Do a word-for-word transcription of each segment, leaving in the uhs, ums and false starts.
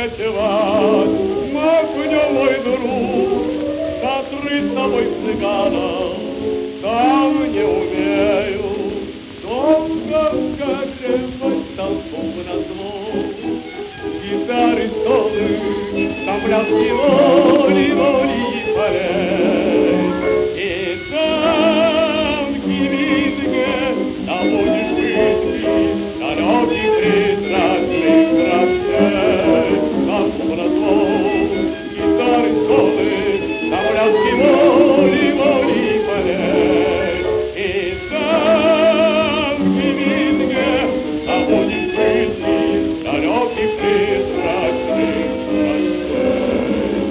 ночевать, махнем, мой друг, шатры с тобой цыганов, там не умею. Долго горевать толпу назло, гитары столы, там пляски воли, воли и полей. И там кивинге, там будешь пытки, далеких прекрасных страстей. Толпу назло, гитары столы, там пляски воли, воли и полей. И там кивинге, там будешь пытки, далеких прекрасных страстей.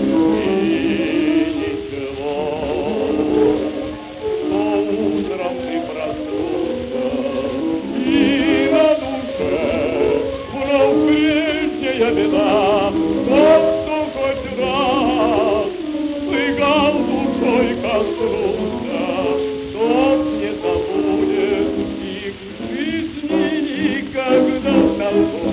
И ничего, но утром ты проснулся, и на душе вновь прежняя беда. Тот, кто хоть раз цыган душой коснулся, тот не забудет их в жизни никогда.